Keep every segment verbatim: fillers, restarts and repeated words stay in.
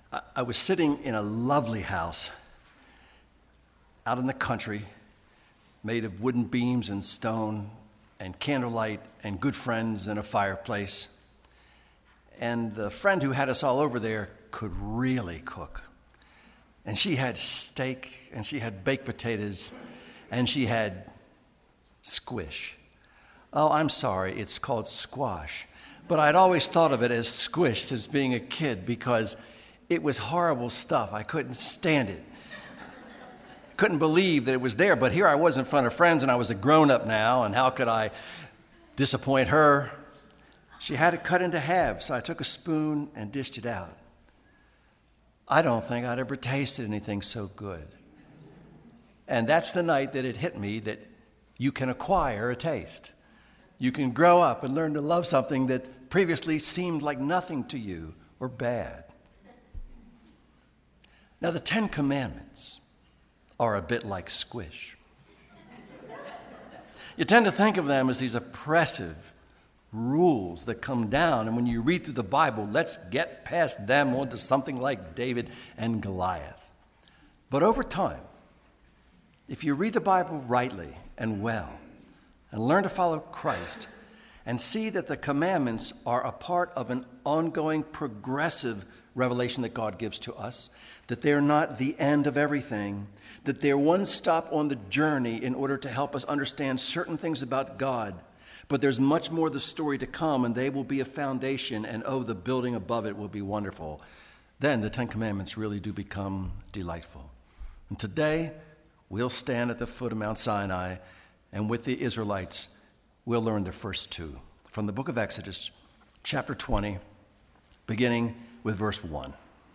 I, I was sitting in a lovely house out in the country, made of wooden beams and stone and candlelight and good friends and a fireplace. And the friend who had us all over there could really cook. And she had steak, and she had baked potatoes, and she had squish. Oh, I'm sorry, it's called squash. But I'd always thought of it as squish since being a kid because it was horrible stuff. I couldn't stand it. Couldn't believe that it was there. But here I was in front of friends, and I was a grown-up now, and how could I disappoint her? She had it cut into halves, so I took a spoon and dished it out. I don't think I'd ever tasted anything so good. And that's the night that it hit me that you can acquire a taste. You can grow up and learn to love something that previously seemed like nothing to you or bad. Now, the Ten Commandments are a bit like squish. You tend to think of them as these oppressive rules that come down, and when you read through the Bible, let's get past them onto something like David and Goliath. But over time, if you read the Bible rightly and well, and learn to follow Christ, and see that the commandments are a part of an ongoing progressive revelation that God gives to us, that they're not the end of everything, that they're one stop on the journey in order to help us understand certain things about God. But there's much more of the story to come, and they will be a foundation, and oh, the building above it will be wonderful. Then the Ten Commandments really do become delightful. And today, we'll stand at the foot of Mount Sinai, and with the Israelites, we'll learn the first two. From the book of Exodus, chapter twenty, beginning with verse one.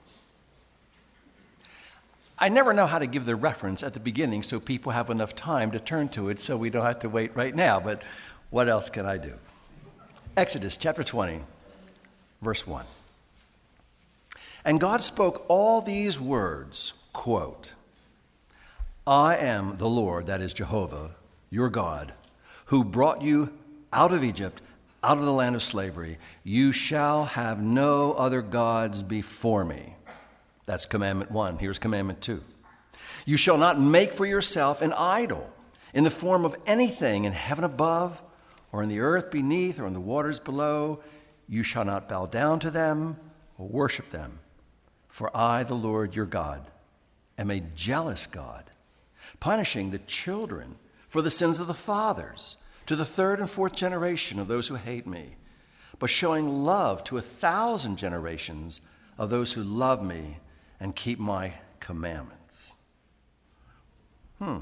I never know how to give the reference at the beginning so people have enough time to turn to it so we don't have to wait right now, but what else can I do? Exodus chapter twenty, verse one. And God spoke all these words, quote, I am the Lord, that is Jehovah, your God, who brought you out of Egypt, out of the land of slavery. You shall have no other gods before me. That's commandment one. Here's commandment two. You shall not make for yourself an idol in the form of anything in heaven above, or in the earth beneath, or in the waters below. You shall not bow down to them or worship them. For I, the Lord your God, am a jealous God, punishing the children for the sins of the fathers, to the third and fourth generation of those who hate me, but showing love to a thousand generations of those who love me and keep my commandments. Hmm.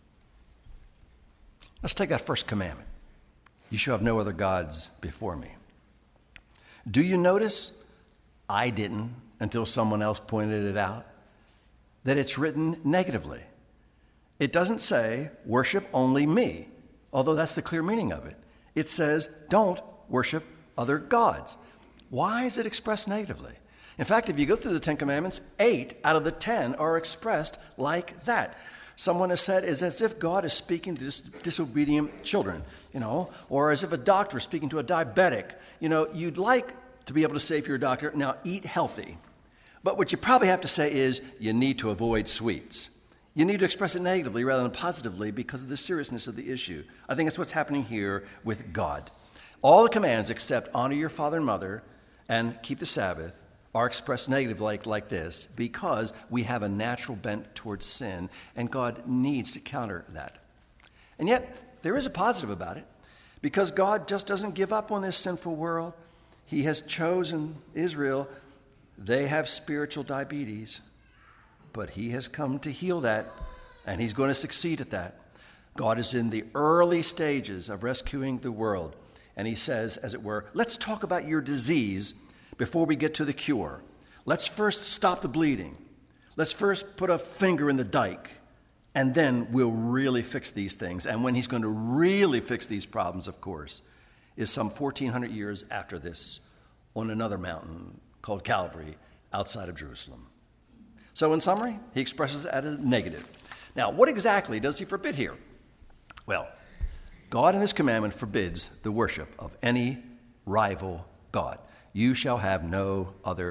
Let's take that first commandment. You shall have no other gods before me. Do you notice, I didn't until someone else pointed it out, that it's written negatively? It doesn't say, worship only me, although that's the clear meaning of it. It says, don't worship other gods. Why is it expressed negatively? In fact, if you go through the Ten Commandments, eight out of the ten are expressed like that. Someone has said it's as if God is speaking to dis- disobedient children, you know, or as if a doctor is speaking to a diabetic. You know, you'd like to be able to say for your doctor, now eat healthy. But what you probably have to say is you need to avoid sweets. You need to express it negatively rather than positively because of the seriousness of the issue. I think that's what's happening here with God. All the commands except honor your father and mother and keep the Sabbath are expressed negatively like, like this because we have a natural bent towards sin, and God needs to counter that. And yet, there is a positive about it, because God just doesn't give up on this sinful world. He has chosen Israel. They have spiritual diabetes, but he has come to heal that, and he's going to succeed at that. God is in the early stages of rescuing the world, and he says, as it were, let's talk about your disease before we get to the cure. Let's first stop the bleeding. Let's first put a finger in the dike, and then we'll really fix these things. And when he's going to really fix these problems, of course, is some fourteen hundred years after this on another mountain called Calvary outside of Jerusalem. So in summary, he expresses it as a negative. Now, what exactly does he forbid here? Well, God in his commandment forbids the worship of any rival god. You shall have no other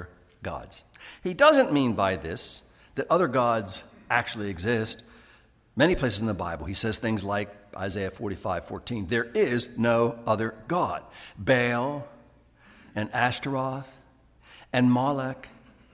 gods. He doesn't mean by this that other gods actually exist. Many places in the Bible, he says things like Isaiah forty-five fourteen, there is no other God. Baal and Ashtaroth and Molech,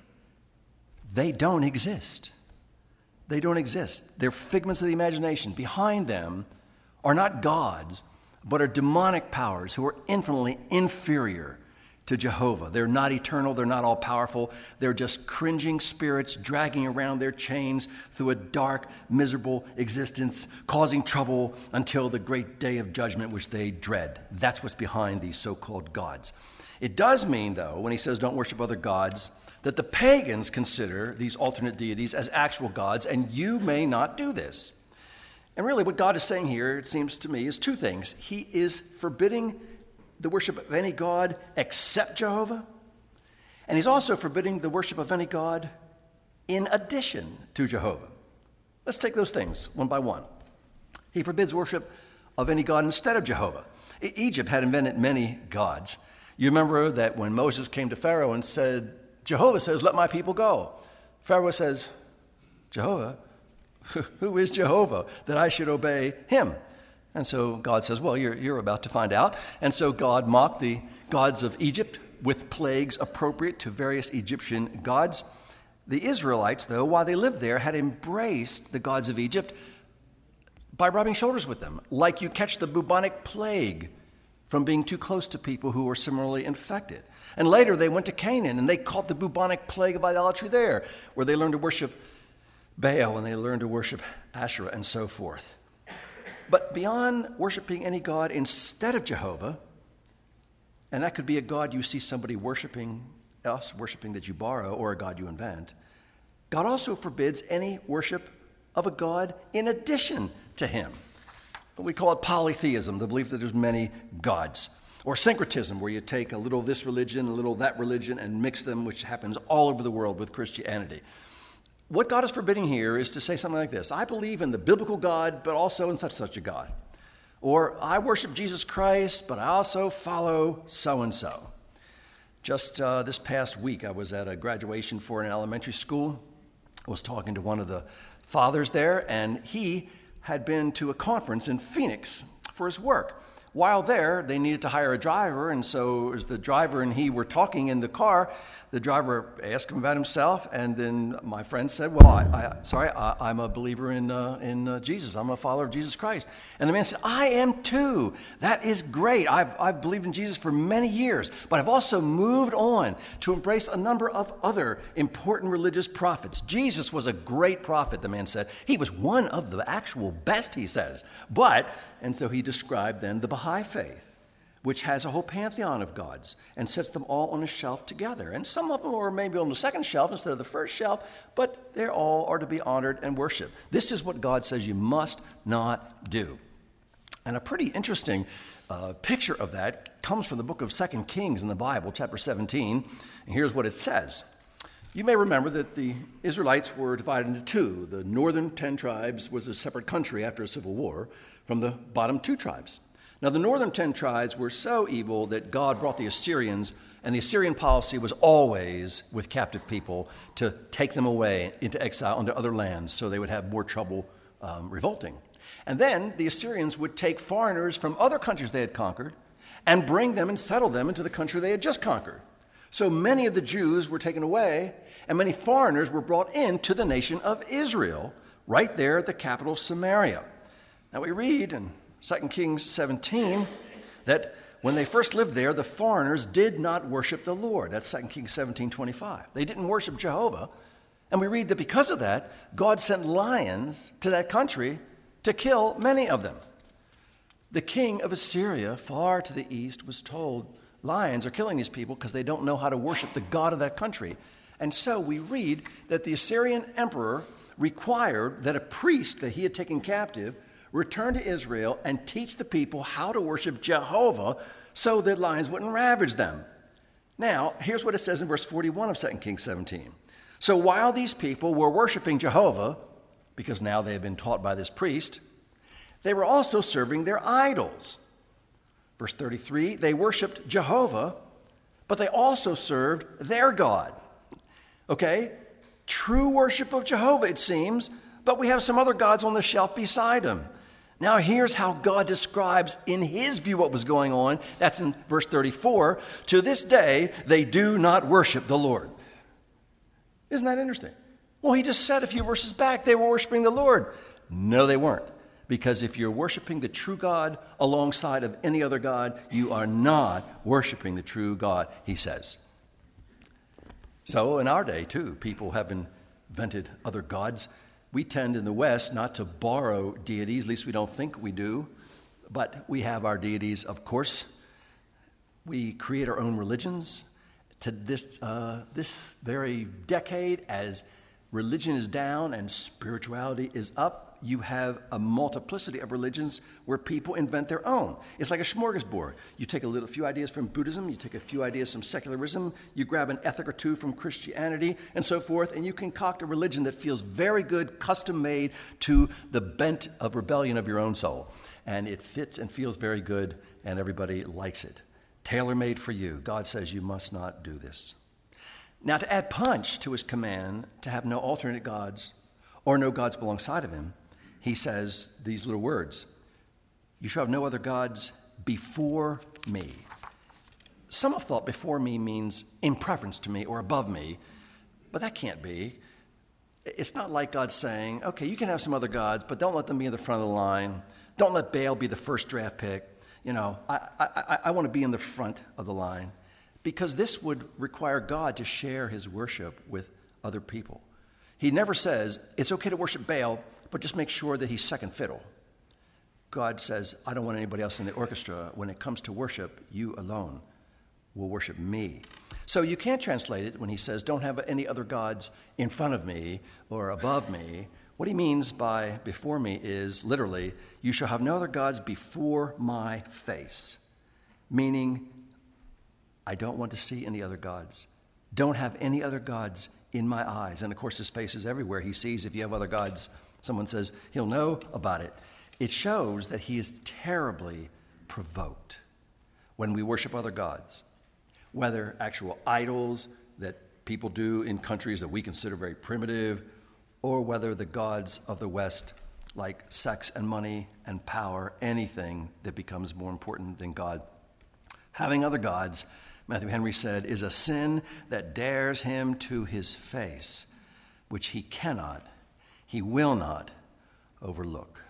they don't exist. They don't exist. They're figments of the imagination. Behind them are not gods, but are demonic powers who are infinitely inferior to Jehovah. They're not eternal. They're not all-powerful. They're just cringing spirits dragging around their chains through a dark, miserable existence, causing trouble until the great day of judgment which they dread. That's what's behind these so-called gods. It does mean, though, when he says don't worship other gods, that the pagans consider these alternate deities as actual gods, and you may not do this. And really what God is saying here, it seems to me, is two things. He is forbidding the worship of any god except Jehovah, and he's also forbidding the worship of any god in addition to Jehovah. Let's take those things one by one. He forbids worship of any god instead of Jehovah. E- Egypt had invented many gods. You remember that when Moses came to Pharaoh and said, Jehovah says, let my people go. Pharaoh says, Jehovah? Who is Jehovah that I should obey him? And so God says, well, you're, you're about to find out. And so God mocked the gods of Egypt with plagues appropriate to various Egyptian gods. The Israelites, though, while they lived there, had embraced the gods of Egypt by rubbing shoulders with them, like you catch the bubonic plague from being too close to people who were similarly infected. And later they went to Canaan and they caught the bubonic plague of idolatry there, where they learned to worship Baal and they learned to worship Asherah and so forth. But beyond worshiping any god instead of Jehovah, and that could be a god you see somebody worshiping else, worshiping that you borrow, or a god you invent, God also forbids any worship of a god in addition to him. We call it polytheism, the belief that there's many gods. Or syncretism, where you take a little of this religion, a little of that religion, and mix them, which happens all over the world with Christianity. What God is forbidding here is to say something like this: I believe in the biblical God, but also in such such a God. Or I worship Jesus Christ, but I also follow so-and-so. Just uh, this past week, I was at a graduation for an elementary school. I was talking to one of the fathers there, and he had been to a conference in Phoenix for his work. While there, they needed to hire a driver, and so as the driver and he were talking in the car, the driver asked him about himself, and then my friend said, well, I, I, sorry, I, I'm a believer in, uh, in uh, Jesus. I'm a follower of Jesus Christ. And the man said, I am too. That is great. I've, I've believed in Jesus for many years, but I've also moved on to embrace a number of other important religious prophets. Jesus was a great prophet, the man said. He was one of the actual best, he says. But, and so he described then the Baha'i faith, which has a whole pantheon of gods and sets them all on a shelf together. And some of them are maybe on the second shelf instead of the first shelf, but they all are to be honored and worshiped. This is what God says you must not do. And a pretty interesting uh, picture of that comes from the book of Second Kings in the Bible, chapter seventeen. And here's what it says. You may remember that the Israelites were divided into two. The northern ten tribes was a separate country after a civil war from the bottom two tribes. Now, the northern ten tribes were so evil that God brought the Assyrians, and the Assyrian policy was always with captive people to take them away into exile into other lands so they would have more trouble um, revolting. And then the Assyrians would take foreigners from other countries they had conquered and bring them and settle them into the country they had just conquered. So many of the Jews were taken away, and many foreigners were brought into the nation of Israel, right there at the capital of Samaria. Now, we read in Second Kings seventeen, that when they first lived there, the foreigners did not worship the Lord. That's Second Kings seventeen twenty-five. They didn't worship Jehovah. And we read that because of that, God sent lions to that country to kill many of them. The king of Assyria, far to the east, was told, lions are killing these people because they don't know how to worship the God of that country. And so we read that the Assyrian emperor required that a priest that he had taken captive return to Israel and teach the people how to worship Jehovah so that lions wouldn't ravage them. Now, here's what it says in verse forty-one of Second Kings seventeen. So while these people were worshiping Jehovah, because now they had been taught by this priest, they were also serving their idols. Verse thirty-three, they worshiped Jehovah, but they also served their God. Okay? True worship of Jehovah, it seems, but we have some other gods on the shelf beside him. Now here's how God describes in his view what was going on. That's in verse thirty-four. To this day, they do not worship the Lord. Isn't that interesting? Well, he just said a few verses back they were worshiping the Lord. No, they weren't. Because if you're worshiping the true God alongside of any other God, you are not worshiping the true God, he says. So in our day, too, people have invented other gods. We tend in the West not to borrow deities, at least we don't think we do, but we have our deities, of course. We create our own religions. To this, uh, this very decade, as religion is down and spirituality is up, you have a multiplicity of religions where people invent their own. It's like a smorgasbord. You take a little few ideas from Buddhism, you take a few ideas from secularism, you grab an ethic or two from Christianity, and so forth, and you concoct a religion that feels very good, custom-made to the bent of rebellion of your own soul. And it fits and feels very good, and everybody likes it. Tailor-made for you. God says you must not do this. Now, to add punch to his command to have no alternate gods or no gods alongside of him, he says these little words, you shall have no other gods before me. Some have thought before me means in preference to me or above me, but that can't be. It's not like God saying, okay, you can have some other gods, but don't let them be in the front of the line. Don't let Baal be the first draft pick. You know, I, I, I want to be in the front of the line, because this would require God to share his worship with other people. He never says, it's okay to worship Baal, but just make sure that he's second fiddle. God says, I don't want anybody else in the orchestra. When it comes to worship, you alone will worship me. So you can't translate it when he says, don't have any other gods in front of me or above me. What he means by before me is literally, you shall have no other gods before my face. Meaning, I don't want to see any other gods. Don't have any other gods in my eyes. And of course, his face is everywhere. He sees if you have other gods, someone says he'll know about it. It shows that he is terribly provoked when we worship other gods, whether actual idols that people do in countries that we consider very primitive, or whether the gods of the West, like sex and money and power, anything that becomes more important than God. Having other gods, Matthew Henry said, is a sin that dares him to his face, which he cannot, he will not overlook.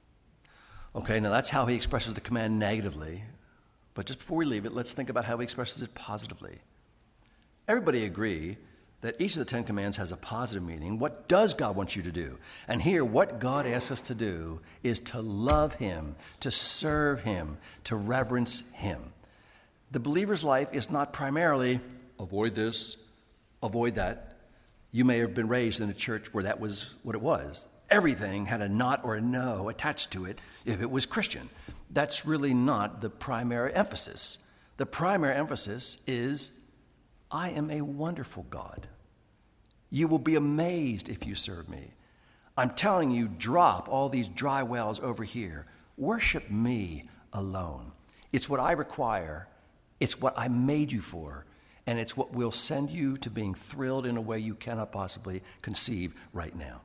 Okay, now that's how he expresses the command negatively. But just before we leave it, let's think about how he expresses it positively. Everybody agree that each of the Ten Commandments has a positive meaning. What does God want you to do? And here, what God asks us to do is to love him, to serve him, to reverence him. The believer's life is not primarily avoid this, avoid that. You may have been raised in a church where that was what it was. Everything had a not or a no attached to it if it was Christian. That's really not the primary emphasis. The primary emphasis is, I am a wonderful God. You will be amazed if you serve me. I'm telling you, drop all these dry wells over here. Worship me alone. It's what I require. It's what I made you for. And it's what will send you to being thrilled in a way you cannot possibly conceive right now.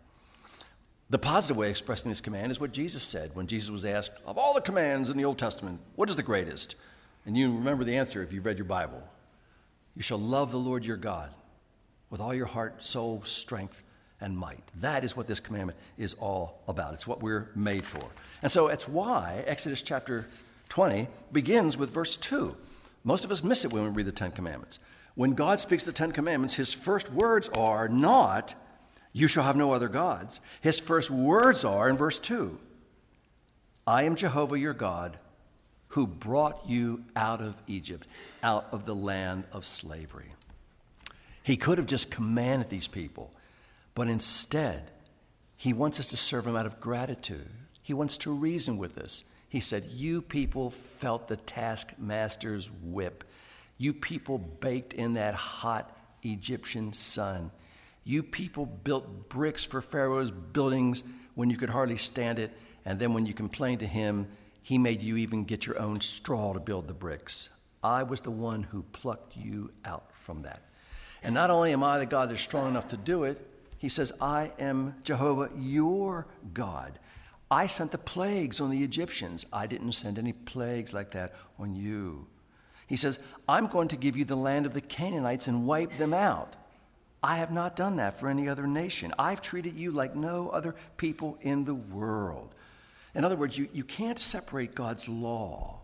The positive way of expressing this command is what Jesus said when Jesus was asked, of all the commands in the Old Testament, what is the greatest? And you remember the answer if you've read your Bible. You shall love the Lord your God with all your heart, soul, strength, and might. That is what this commandment is all about. It's what we're made for. And so it's why Exodus chapter twenty begins with verse two. Most of us miss it when we read the Ten Commandments. When God speaks the Ten Commandments, his first words are not, you shall have no other gods. His first words are in verse two, I am Jehovah your God, who brought you out of Egypt, out of the land of slavery. He could have just commanded these people, but instead, he wants us to serve him out of gratitude. He wants to reason with us. He said, you people felt the taskmaster's whip. You people baked in that hot Egyptian sun. You people built bricks for Pharaoh's buildings when you could hardly stand it, and then when you complained to him, he made you even get your own straw to build the bricks. I was the one who plucked you out from that. And not only am I the God that's strong enough to do it, he says, I am Jehovah, your God. I sent the plagues on the Egyptians. I didn't send any plagues like that on you. He says, I'm going to give you the land of the Canaanites and wipe them out. I have not done that for any other nation. I've treated you like no other people in the world. In other words, you, you can't separate God's law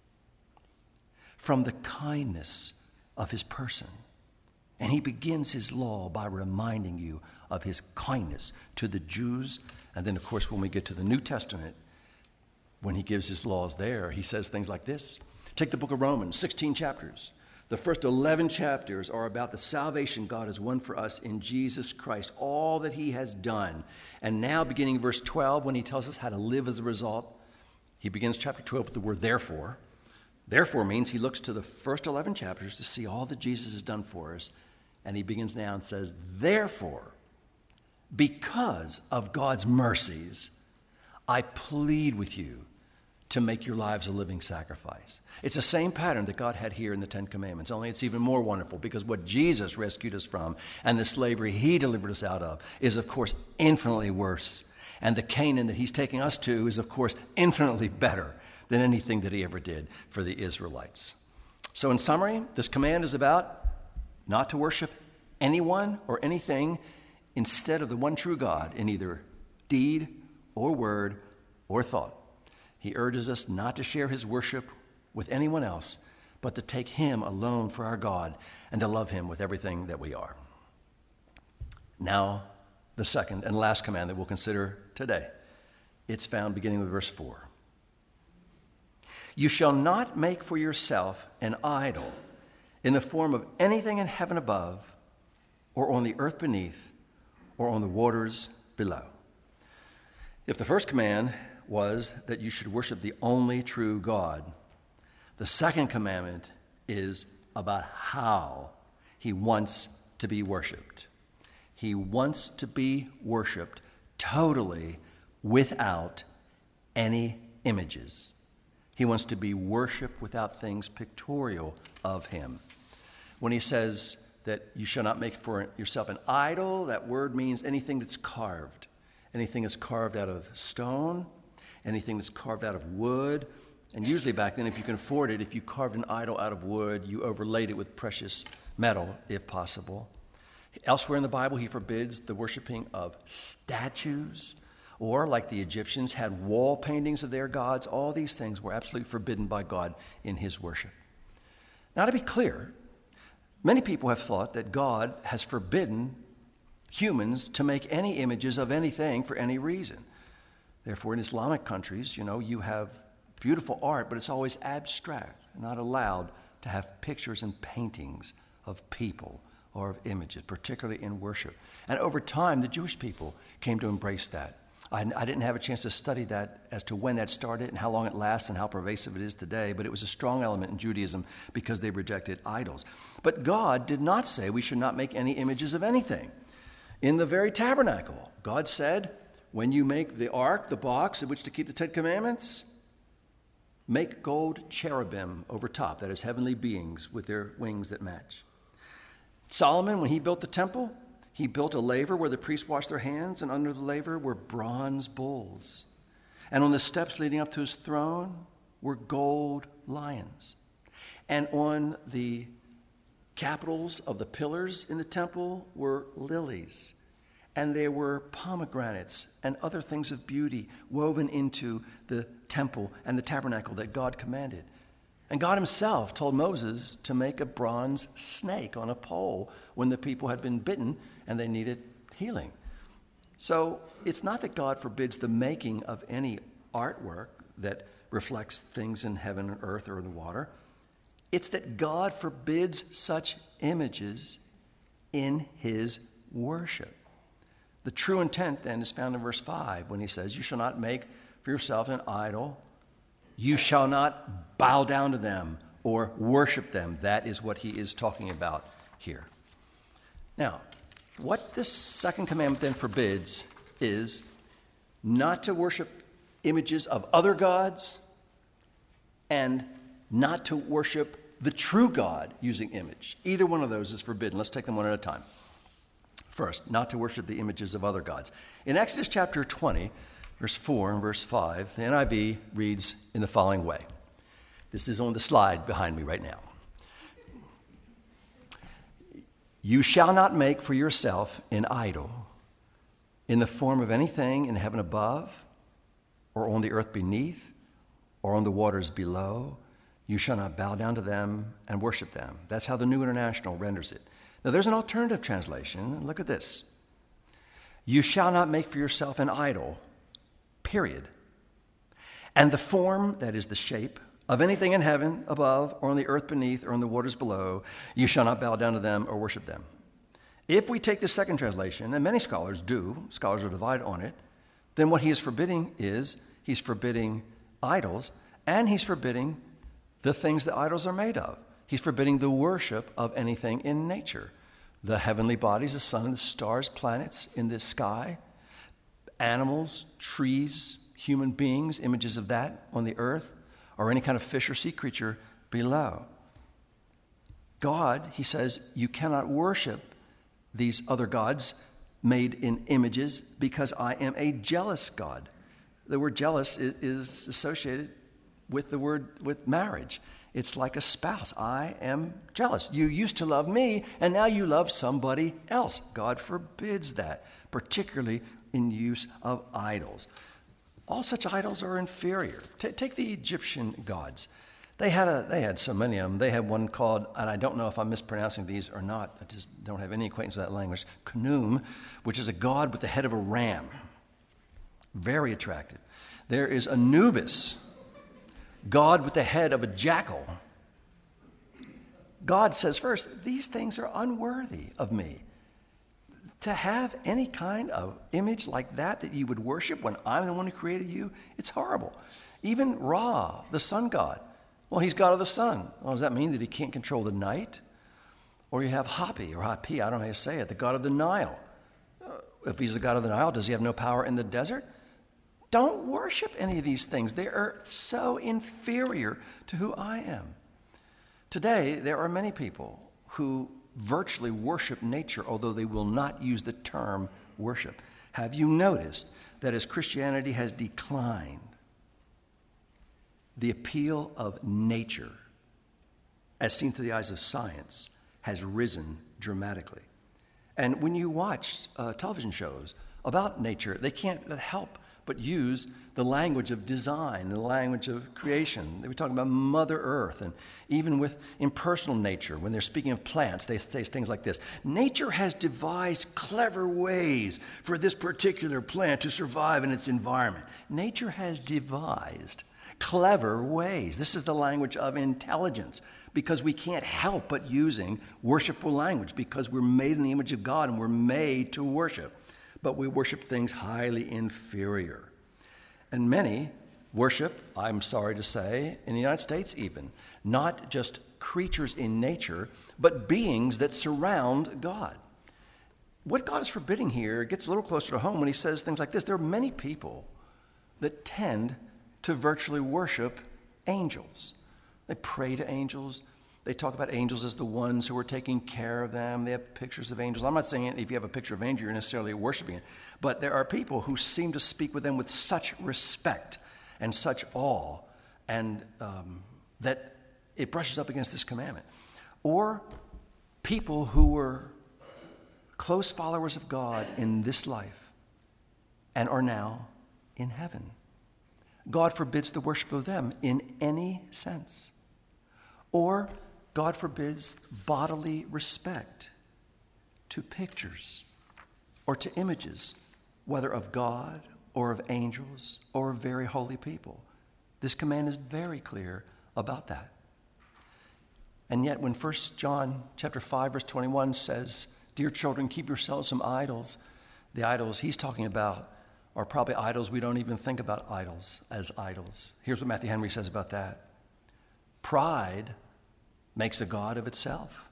from the kindness of his person. And he begins his law by reminding you of his kindness to the Jews. And then, of course, when we get to the New Testament, when he gives his laws there, he says things like this. Take the book of Romans, sixteen chapters. The first eleven chapters are about the salvation God has won for us in Jesus Christ, all that he has done. And now, beginning in verse twelve, when he tells us how to live as a result, he begins chapter twelve with the word therefore. Therefore means he looks to the first eleven chapters to see all that Jesus has done for us. And he begins now and says, therefore, because of God's mercies, I plead with you to make your lives a living sacrifice. It's the same pattern that God had here in the Ten Commandments, only it's even more wonderful because what Jesus rescued us from and the slavery he delivered us out of is, of course, infinitely worse. And the Canaan that he's taking us to is, of course, infinitely better than anything that he ever did for the Israelites. So in summary, this command is about not to worship anyone or anything instead of the one true God in either deed or word or thought. He urges us not to share his worship with anyone else, but to take him alone for our God and to love him with everything that we are. Now, the second and last command that we'll consider today. It's found beginning with verse four. You shall not make for yourself an idol in the form of anything in heaven above, or on the earth beneath, or on the waters below. If the first command was that you should worship the only true God, the second commandment is about how he wants to be worshiped. He wants to be worshiped totally without any images. He wants to be worshiped without things pictorial of him. When he says that you shall not make for yourself an idol, that word means anything that's carved. Anything that's carved out of stone, anything that's carved out of wood. And usually back then, if you can afford it, if you carved an idol out of wood, you overlaid it with precious metal, if possible. Elsewhere in the Bible, he forbids the worshiping of statues, or, like the Egyptians, had wall paintings of their gods. All these things were absolutely forbidden by God in his worship. Now, to be clear, many people have thought that God has forbidden humans to make any images of anything for any reason. Therefore, in Islamic countries, you know, you have beautiful art, but it's always abstract, not allowed to have pictures and paintings of people or of images, particularly in worship. And over time, the Jewish people came to embrace that. I, I didn't have a chance to study that as to when that started and how long it lasts and how pervasive it is today, but it was a strong element in Judaism because they rejected idols. But God did not say we should not make any images of anything. In the very tabernacle, God said, when you make the ark, the box in which to keep the Ten Commandments, make gold cherubim over top, that is, heavenly beings with their wings that match. Solomon, when he built the temple, he built a laver where the priests washed their hands, and under the laver were bronze bulls. And on the steps leading up to his throne were gold lions. And on the capitals of the pillars in the temple were lilies. And there were pomegranates and other things of beauty woven into the temple and the tabernacle that God commanded. And God himself told Moses to make a bronze snake on a pole when the people had been bitten and they needed healing. So it's not that God forbids the making of any artwork that reflects things in heaven and earth or in the water. It's that God forbids such images in his worship. The true intent then is found in verse five when he says, you shall not make for yourself an idol. You shall not bow down to them or worship them. That is what he is talking about here. Now, what this second commandment then forbids is not to worship images of other gods and not to worship the true God using image. Either one of those is forbidden. Let's take them one at a time. First, not to worship the images of other gods. In Exodus chapter twenty, verse four and verse five, the N I V reads in the following way. This is on the slide behind me right now. You shall not make for yourself an idol in the form of anything in heaven above, or on the earth beneath, or on the waters below. You shall not bow down to them and worship them. That's how the New International renders it. Now, there's an alternative translation. Look at this. You shall not make for yourself an idol, period. And the form, that is the shape, of anything in heaven above, or on the earth beneath, or on the waters below, you shall not bow down to them or worship them. If we take the second translation, and many scholars do, scholars are divided on it, then what he is forbidding is he's forbidding idols, and he's forbidding the things that idols are made of. He's forbidding the worship of anything in nature. The heavenly bodies, the sun, the stars, planets in the sky, animals, trees, human beings, images of that on the earth, or any kind of fish or sea creature below. God, he says, you cannot worship these other gods made in images because I am a jealous God. The word jealous is, is associated with the word, with marriage. It's like a spouse. I am jealous. You used to love me, and now you love somebody else. God forbids that, particularly in use of idols. All such idols are inferior. T- take the Egyptian gods. They had a, they had so many of them. They had one called, and I don't know if I'm mispronouncing these or not. I just don't have any acquaintance with that language. Khnum, which is a god with the head of a ram. Very attractive. There is Anubis, God with the head of a jackal. God says first, these things are unworthy of me. To have any kind of image like that that you would worship when I'm the one who created you, it's horrible. Even Ra, the sun god. Well, he's God of the sun. Well, does that mean that he can't control the night? Or you have Hapi, or Hapi, I don't know how you say it, the god of the Nile. If he's the god of the Nile, does he have no power in the desert? Don't worship any of these things. They are so inferior to who I am. Today, there are many people who virtually worship nature, although they will not use the term worship. Have you noticed that as Christianity has declined, the appeal of nature, as seen through the eyes of science, has risen dramatically? And when you watch uh, television shows about nature, they can't help but use the language of design, the language of creation. They were talking about Mother Earth, and even with impersonal nature, when they're speaking of plants, they say things like this. Nature has devised clever ways for this particular plant to survive in its environment. Nature has devised clever ways. This is the language of intelligence, because we can't help but using worshipful language, because we're made in the image of God and we're made to worship. But we worship things highly inferior. And many worship, I'm sorry to say, in the United States even, not just creatures in nature, but beings that surround God. What God is forbidding here gets a little closer to home when he says things like this. There are many people that tend to virtually worship angels. They pray to angels. They talk about angels as the ones who are taking care of them. They have pictures of angels. I'm not saying if you have a picture of an angel, you're necessarily worshiping it. But there are people who seem to speak with them with such respect and such awe, and um, that it brushes up against this commandment. Or people who were close followers of God in this life and are now in heaven. God forbids the worship of them in any sense. Or God forbids bodily respect to pictures or to images, whether of God or of angels or of very holy people. This command is very clear about that. And yet when First John chapter five, verse twenty-one says, "Dear children, keep yourselves from idols," the idols he's talking about are probably idols we don't even think about idols as idols. Here's what Matthew Henry says about that. Pride makes a god of itself.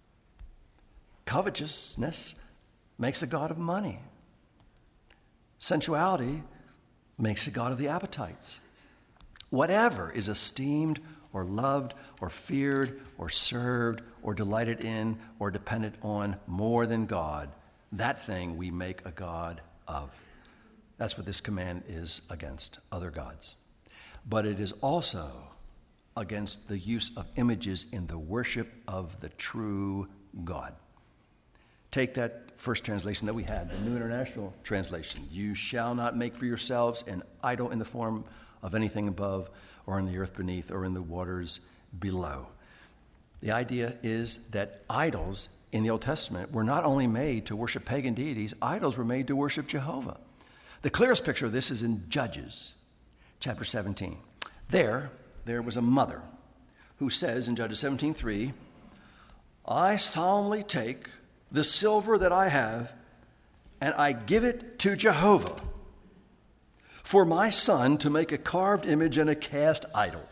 Covetousness makes a god of money. Sensuality makes a god of the appetites. Whatever is esteemed or loved or feared or served or delighted in or depended on more than God, that thing we make a god of. That's what this command is against, other gods. But it is also against the use of images in the worship of the true God. Take that first translation that we had, the New International Translation. You shall not make for yourselves an idol in the form of anything above or in the earth beneath or in the waters below. The idea is that idols in the Old Testament were not only made to worship pagan deities, idols were made to worship Jehovah. The clearest picture of this is in Judges chapter seventeen. There, there was a mother who says in Judges seventeen three, I solemnly take the silver that I have and I give it to Jehovah for my son to make a carved image and a cast idol.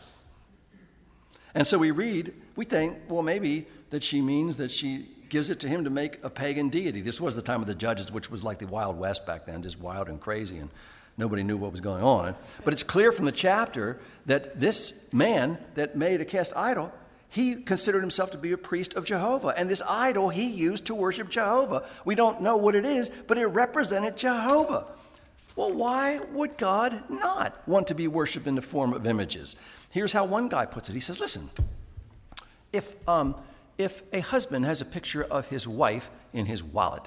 And so we read, we think, well, maybe that she means that she gives it to him to make a pagan deity. This was the time of the Judges, which was like the Wild West back then, just wild and crazy, and nobody knew what was going on. But it's clear from the chapter that this man that made a cast idol, he considered himself to be a priest of Jehovah. And this idol he used to worship Jehovah. We don't know what it is, but it represented Jehovah. Well, why would God not want to be worshipped in the form of images? Here's how one guy puts it. He says, listen, if um, if a husband has a picture of his wife in his wallet,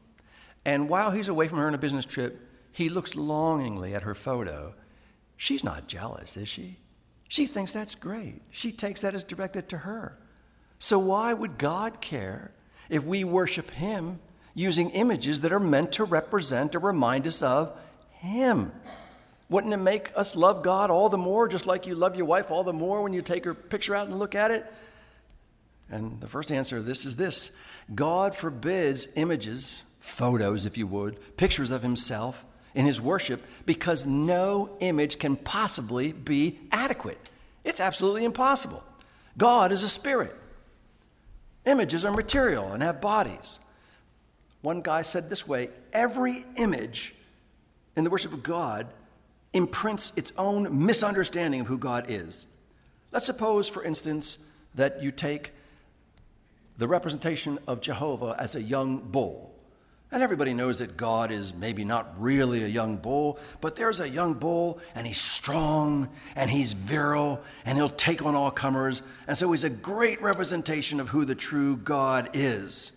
and while he's away from her on a business trip, he looks longingly at her photo, she's not jealous, is she? She thinks that's great. She takes that as directed to her. So why would God care if we worship him using images that are meant to represent or remind us of him? Wouldn't it make us love God all the more, just like you love your wife all the more when you take her picture out and look at it? And the first answer to this is this. God forbids images, photos, if you would, pictures of himself in his worship, because no image can possibly be adequate. It's absolutely impossible. God is a spirit. Images are material and have bodies. One guy said this way, every image in the worship of God imprints its own misunderstanding of who God is. Let's suppose, for instance, that you take the representation of Jehovah as a young bull. And everybody knows that God is maybe not really a young bull, but there's a young bull, and he's strong, and he's virile, and he'll take on all comers. And so he's a great representation of who the true God is.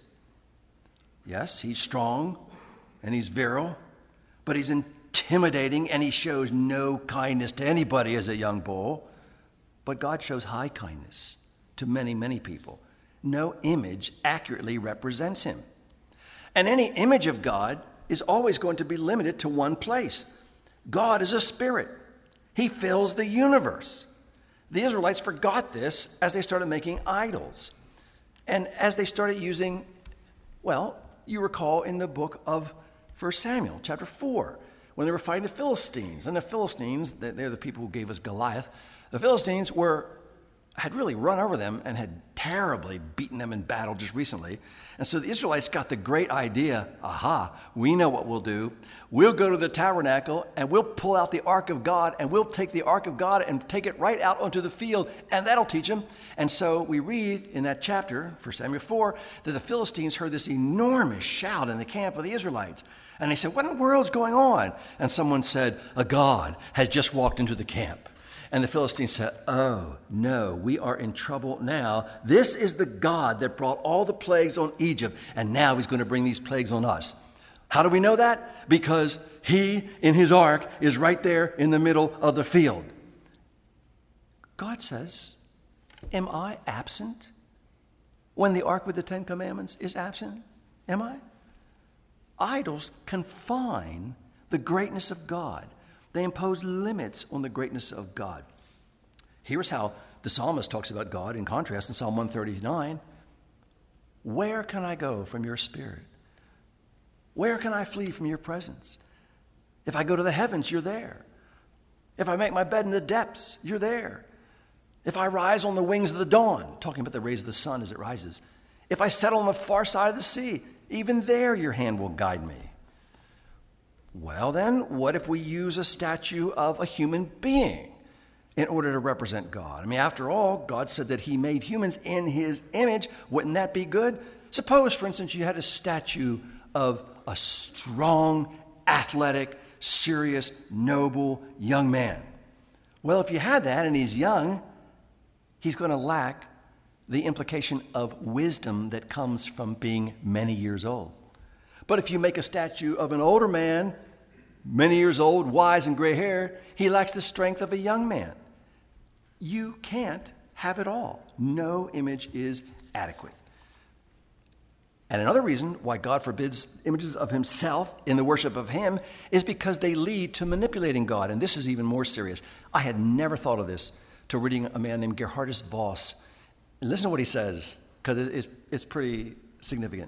Yes, he's strong, and he's virile, but he's intimidating, and he shows no kindness to anybody as a young bull. But God shows high kindness to many, many people. No image accurately represents him. And any image of God is always going to be limited to one place. God is a spirit. He fills the universe. The Israelites forgot this as they started making idols. And as they started using, well, you recall in the book of First Samuel, chapter four, when they were fighting the Philistines. And the Philistines, they're the people who gave us Goliath. The Philistines were had really run over them and had terribly beaten them in battle just recently. And so the Israelites got the great idea, aha, we know what we'll do. We'll go to the tabernacle and we'll pull out the ark of God and we'll take the ark of God and take it right out onto the field, and that'll teach them. And so we read in that chapter, First Samuel four, that the Philistines heard this enormous shout in the camp of the Israelites. And they said, what in the world's going on? And someone said, a god has just walked into the camp. And the Philistines said, oh, no, we are in trouble now. This is the God that brought all the plagues on Egypt, and now he's going to bring these plagues on us. How do we know that? Because he, in his ark, is right there in the middle of the field. God says, am I absent when the ark with the Ten Commandments is absent? Am I? Idols confine the greatness of God. They impose limits on the greatness of God. Here's how the psalmist talks about God in contrast in Psalm one thirty-nine. Where can I go from your spirit? Where can I flee from your presence? If I go to the heavens, you're there. If I make my bed in the depths, you're there. If I rise on the wings of the dawn, talking about the rays of the sun as it rises. If I settle on the far side of the sea, even there your hand will guide me. Well then, what if we use a statue of a human being in order to represent God. I mean, after all, God said that he made humans in his image. Wouldn't that be good? Suppose, for instance, you had a statue of a strong, athletic, serious, noble young man. Well, if you had that and he's young, he's going to lack the implication of wisdom that comes from being many years old. But if you make a statue of an older man, many years old, wise and gray hair, he lacks the strength of a young man. You can't have it all. No image is adequate. And another reason why God forbids images of himself in the worship of him is because they lead to manipulating God. And this is even more serious. I had never thought of this till reading a man named Gerhardus Voss. And listen to what he says, because it's, it's pretty significant.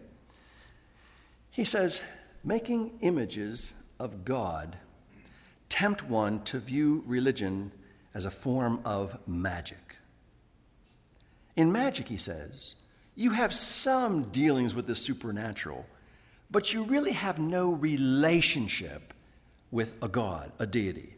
He says, making images of God tempt one to view religion as a form of magic. In magic, he says, you have some dealings with the supernatural, but you really have no relationship with a god, a deity.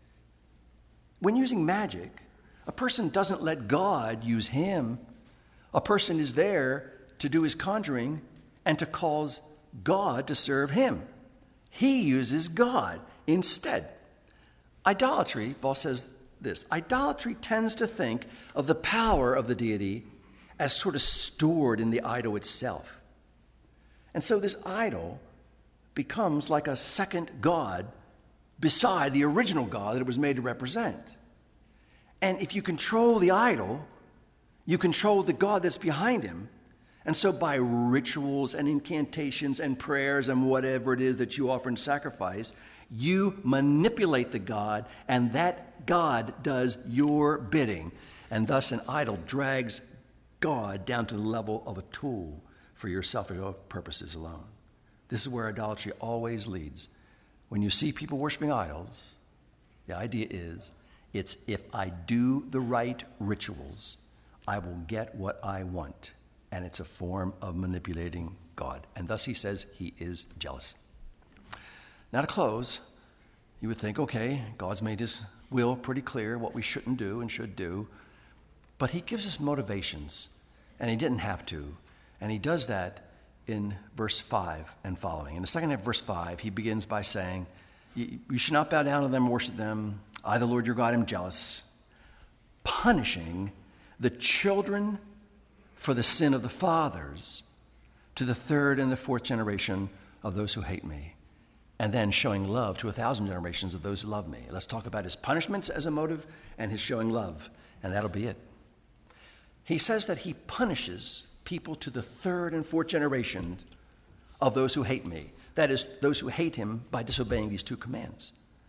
When using magic, a person doesn't let God use him. A person is there to do his conjuring and to cause God to serve him. He uses God instead. Idolatry, Paul says this, idolatry tends to think of the power of the deity as sort of stored in the idol itself. And so this idol becomes like a second god beside the original God that it was made to represent. And if you control the idol, you control the God that's behind him. And so by rituals and incantations and prayers and whatever it is that you offer in sacrifice, you manipulate the God, and that God does your bidding. And thus an idol drags God down to the level of a tool for your selfish purposes alone. This is where idolatry always leads. When you see people worshiping idols, the idea is, it's if I do the right rituals, I will get what I want. And it's a form of manipulating God. And thus he says he is jealous. Now to close, you would think, okay, God's made his will pretty clear, what we shouldn't do and should do. But he gives us motivations, and he didn't have to. And he does that in verse five and following. In the second half of verse five, he begins by saying, you should not bow down to them, worship them. I, the Lord your God, am jealous, punishing the children for the sin of the fathers to the third and the fourth generation of those who hate me, and then showing love to a thousand generations of those who love me. Let's talk about his punishments as a motive and his showing love, and that'll be it. He says that he punishes people to the third and fourth generation of those who hate me. That is, those who hate him by disobeying these two commands.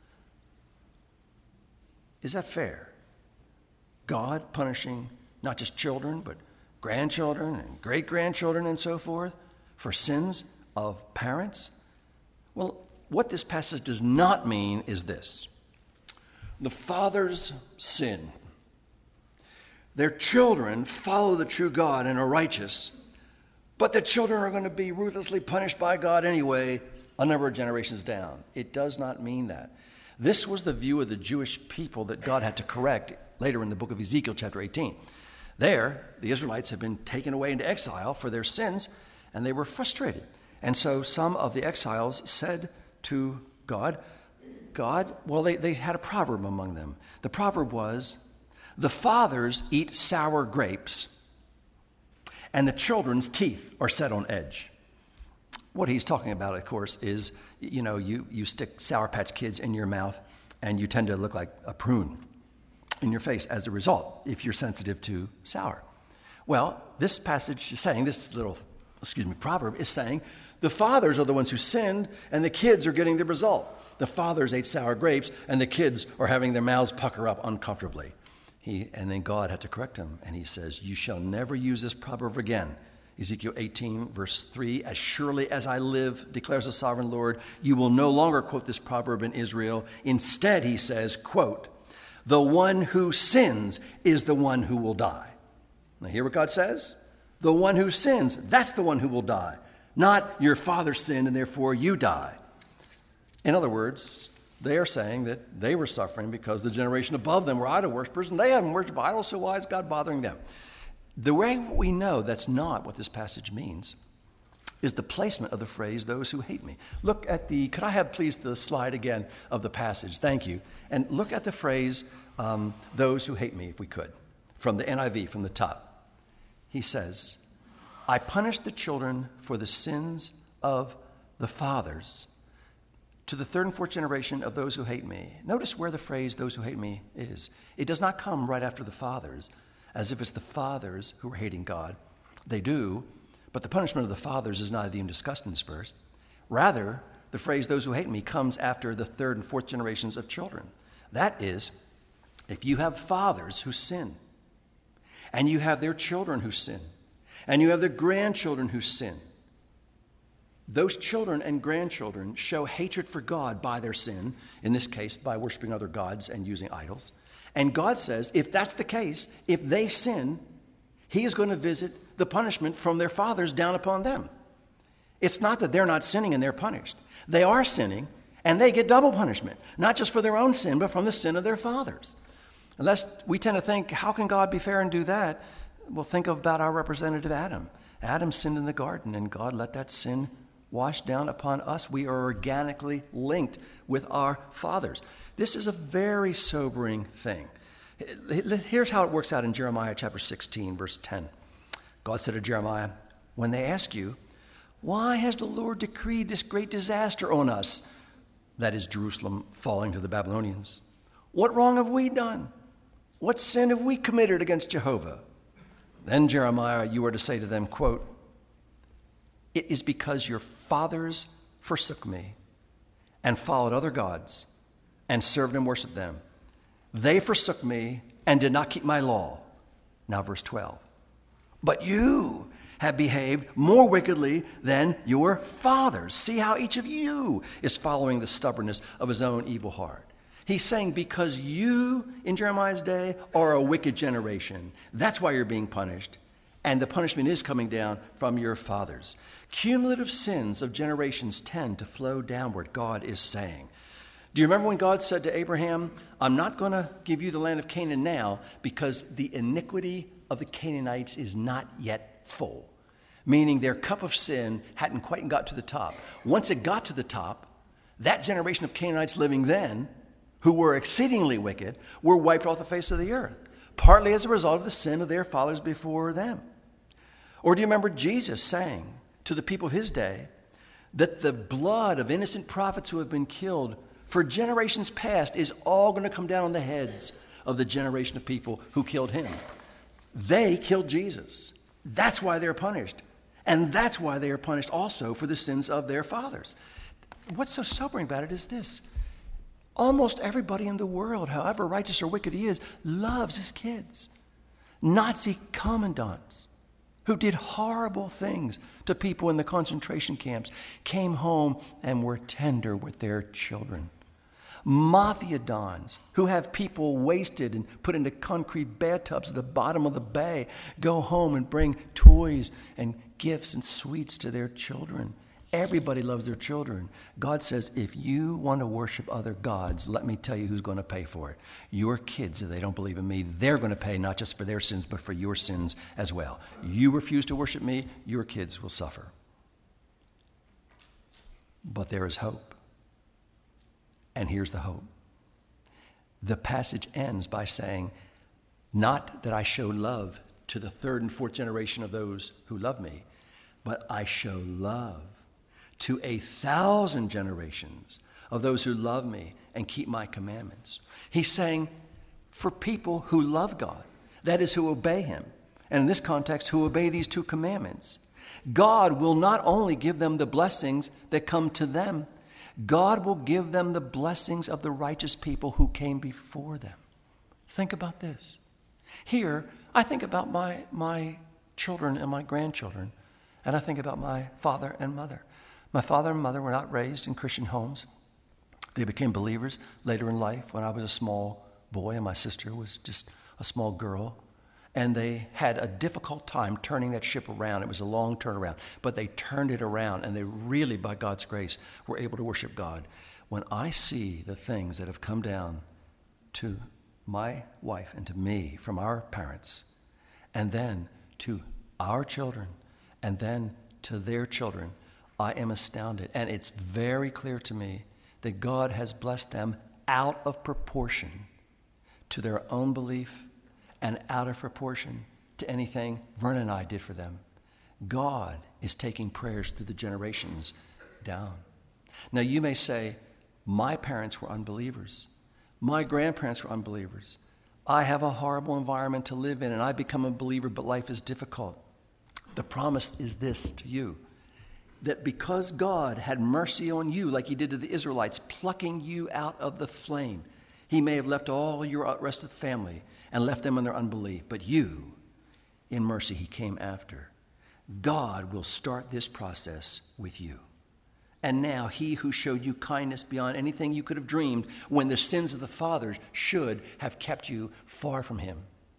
Is that fair? God punishing not just children, but grandchildren and great-grandchildren and so forth for sins of parents? Well, what this passage does not mean is this. The fathers sin. Their children follow the true God and are righteous, but the children are going to be ruthlessly punished by God anyway, a number of generations down. It does not mean that. This was the view of the Jewish people that God had to correct later in the book of Ezekiel, chapter eighteen. There, the Israelites had been taken away into exile for their sins, and they were frustrated. And so some of the exiles said to God, God, well, they, they had a proverb among them. The proverb was, the fathers eat sour grapes, and the children's teeth are set on edge. What he's talking about, of course, is, you know, you, you stick Sour Patch Kids in your mouth, and you tend to look like a prune in your face as a result, if you're sensitive to sour. Well, this passage is saying, this little, excuse me, proverb is saying, the fathers are the ones who sinned, and the kids are getting the result. The fathers ate sour grapes, and the kids are having their mouths pucker up uncomfortably. He, and then God had to correct him, and he says, you shall never use this proverb again. Ezekiel eighteen, verse three, as surely as I live, declares the sovereign Lord, you will no longer quote this proverb in Israel. Instead, he says, quote, the one who sins is the one who will die. Now, hear what God says? The one who sins, that's the one who will die. Not your father sinned and therefore you die. In other words, They are saying that they were suffering because the generation above them were idol worshippers and they hadn't worshipped idols, so why is God bothering them? The way we know that's not what this passage means is the placement of the phrase, those who hate me. Look at the, could I have please the slide again of the passage? Thank you. And look at the phrase, um, those who hate me, if we could, from the N I V, from the top. He says, I punish the children for the sins of the fathers to the third and fourth generation of those who hate me. Notice where the phrase, those who hate me, is. It does not come right after the fathers, as if it's the fathers who are hating God. They do, but the punishment of the fathers is not even discussed in this verse. Rather, the phrase, those who hate me, comes after the third and fourth generations of children. That is, if you have fathers who sin, and you have their children who sin, and you have their grandchildren who sin, those children and grandchildren show hatred for God by their sin, in this case, by worshiping other gods and using idols. And God says, if that's the case, if they sin, he is going to visit the punishment from their fathers down upon them. It's not that they're not sinning and they're punished. They are sinning, and they get double punishment, not just for their own sin, but from the sin of their fathers. Unless we tend to think, how can God be fair and do that? Well, think about our representative Adam. Adam sinned in the garden, and God let that sin wash down upon us. We are organically linked with our fathers. This is a very sobering thing. Here's how it works out in Jeremiah chapter sixteen, verse ten. God said to Jeremiah, when they ask you, why has the Lord decreed this great disaster on us? That is Jerusalem falling to the Babylonians. What wrong have we done? What sin have we committed against Jehovah? Then Jeremiah, you are to say to them, quote, it is because your fathers forsook me and followed other gods and served and worshiped them. They forsook me and did not keep my law. Now verse twelve. But you have behaved more wickedly than your fathers. See how each of you is following the stubbornness of his own evil heart. He's saying because you, in Jeremiah's day, are a wicked generation. That's why you're being punished. And the punishment is coming down from your fathers. Cumulative sins of generations tend to flow downward, God is saying. Do you remember when God said to Abraham, I'm not going to give you the land of Canaan now because the iniquity of the Canaanites is not yet full. Meaning their cup of sin hadn't quite got to the top. Once it got to the top, that generation of Canaanites living then, who were exceedingly wicked, were wiped off the face of the earth, partly as a result of the sin of their fathers before them. Or do you remember Jesus saying to the people of his day that the blood of innocent prophets who have been killed for generations past is all going to come down on the heads of the generation of people who killed him? They killed Jesus. That's why they're punished. And that's why they are punished also for the sins of their fathers. What's so sobering about it is this. Almost everybody in the world, however righteous or wicked he is, loves his kids. Nazi commandants who did horrible things to people in the concentration camps came home and were tender with their children. Mafia dons who have people wasted and put into concrete bathtubs at the bottom of the bay go home and bring toys and gifts and sweets to their children. Everybody loves their children. God says, if you want to worship other gods, let me tell you who's going to pay for it. Your kids, if they don't believe in me, they're going to pay not just for their sins, but for your sins as well. You refuse to worship me, your kids will suffer. But there is hope. And here's the hope. The passage ends by saying, not that I show love to the third and fourth generation of those who love me, but I show love to a thousand generations of those who love me and keep my commandments. He's saying for people who love God, that is, who obey him, and in this context, who obey these two commandments, God will not only give them the blessings that come to them, God will give them the blessings of the righteous people who came before them. Think about this. Here, I think about my, my children and my grandchildren, and I think about my father and mother. My father and mother were not raised in Christian homes. They became believers later in life when I was a small boy and my sister was just a small girl. And they had a difficult time turning that ship around. It was a long turnaround, but they turned it around, and they really, by God's grace, were able to worship God. When I see the things that have come down to my wife and to me from our parents, and then to our children, and then to their children, I am astounded. And it's very clear to me that God has blessed them out of proportion to their own belief and out of proportion to anything Verna and I did for them. God is taking prayers through the generations down. Now you may say, my parents were unbelievers. My grandparents were unbelievers. I have a horrible environment to live in, and I become a believer, but life is difficult. The promise is this to you, that because God had mercy on you like he did to the Israelites, plucking you out of the flame, he may have left all your rest of the family and left them in their unbelief, but you, in mercy, he came after. God will start this process with you. And now he who showed you kindness beyond anything you could have dreamed when the sins of the fathers should have kept you far from him.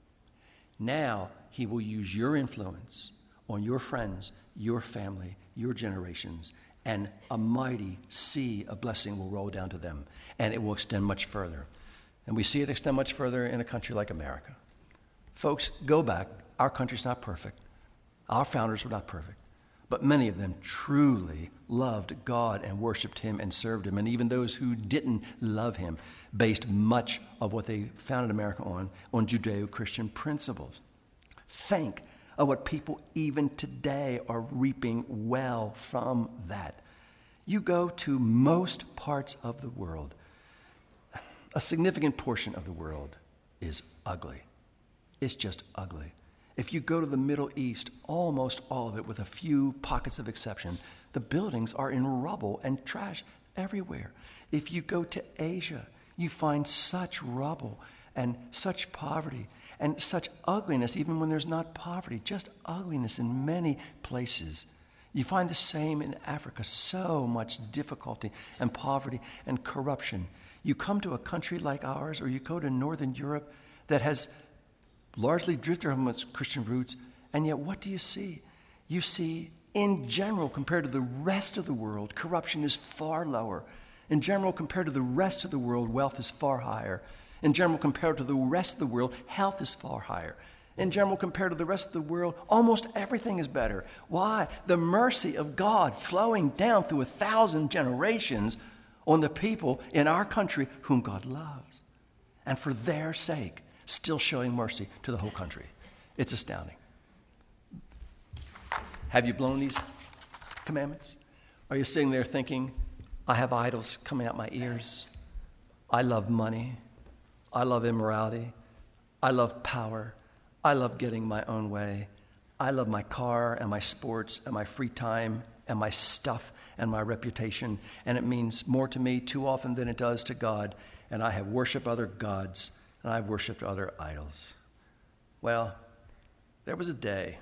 Now he will use your influence on your friends, your family, your generations, and a mighty sea of blessing will roll down to them, and it will extend much further. And we see it extend much further in a country like America. Folks, go back. Our country's not perfect. Our founders were not perfect. But many of them truly loved God and worshiped him and served him. And even those who didn't love him based much of what they founded America on, on Judeo-Christian principles. Think of what people even today are reaping well from that. You go to most parts of the world, a significant portion of the world is ugly. It's just ugly. If you go to the Middle East, almost all of it, with a few pockets of exception, the buildings are in rubble and trash everywhere. If you go to Asia, you find such rubble and such poverty and such ugliness, even when there's not poverty, just ugliness in many places. You find the same in Africa, so much difficulty and poverty and corruption. You come to a country like ours, or you go to Northern Europe that has largely drifted from its Christian roots, and yet what do you see? You see, in general, compared to the rest of the world, corruption is far lower. In general, compared to the rest of the world, wealth is far higher. In general, compared to the rest of the world, health is far higher. In general, compared to the rest of the world, almost everything is better. Why? The mercy of God flowing down through a thousand generations on the people in our country whom God loves. And for their sake, still showing mercy to the whole country. It's astounding. Have you blown these commandments? Are you sitting there thinking, I have idols coming out my ears. I love money. I love immorality. I love power. I love getting my own way. I love my car and my sports and my free time and my stuff and my reputation. And it means more to me too often than it does to God. And I have worshiped other gods. And I've worshipped other idols. Well, there was a day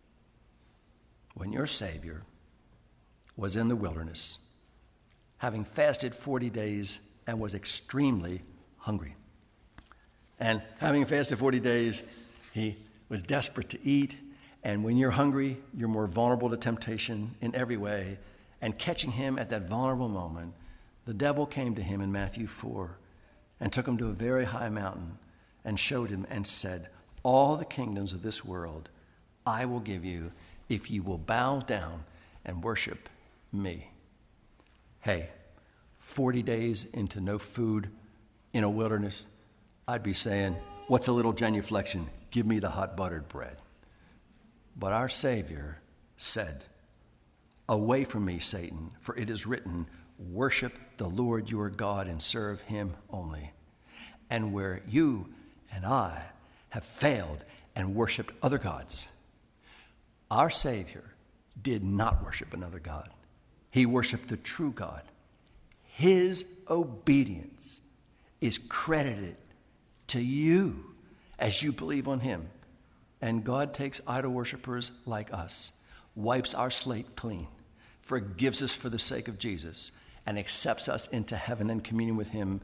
when your Savior was in the wilderness, having fasted forty days and was extremely hungry. And having fasted forty days, he was desperate to eat. And when you're hungry, you're more vulnerable to temptation in every way. And catching him at that vulnerable moment, the devil came to him in Matthew four and took him to a very high mountain and showed him and said, all the kingdoms of this world I will give you if you will bow down and worship me. Hey, forty days into no food in a wilderness, I'd be saying, what's a little genuflection? Give me the hot buttered bread. But our Savior said, away from me, Satan, for it is written, worship the Lord your God and serve him only. And where you and I have failed and worshiped other gods, our Savior did not worship another God. He worshiped the true God. His obedience is credited to you as you believe on him. And God takes idol worshipers like us, wipes our slate clean, forgives us for the sake of Jesus, and accepts us into heaven and communion with him,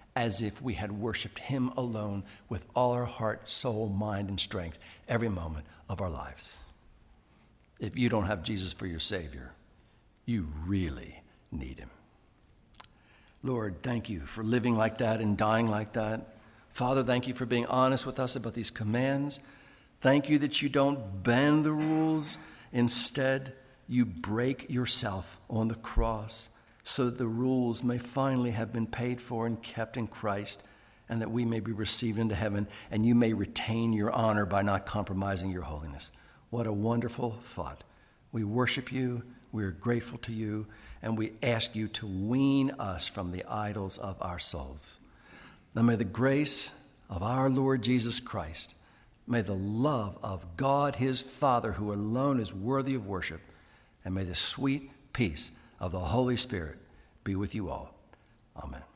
as if we had worshiped him alone with all our heart, soul, mind, and strength every moment of our lives. If you don't have Jesus for your Savior, you really need him. Lord, thank you for living like that and dying like that. Father, thank you for being honest with us about these commands. Thank you that you don't bend the rules. Instead, you break yourself on the cross so that the rules may finally have been paid for and kept in Christ, and that we may be received into heaven, and you may retain your honor by not compromising your holiness. What a wonderful thought. We worship you, we are grateful to you, and we ask you to wean us from the idols of our souls. Now may the grace of our Lord Jesus Christ, may the love of God his Father, who alone is worthy of worship, and may the sweet peace of the Holy Spirit be with you all. Amen.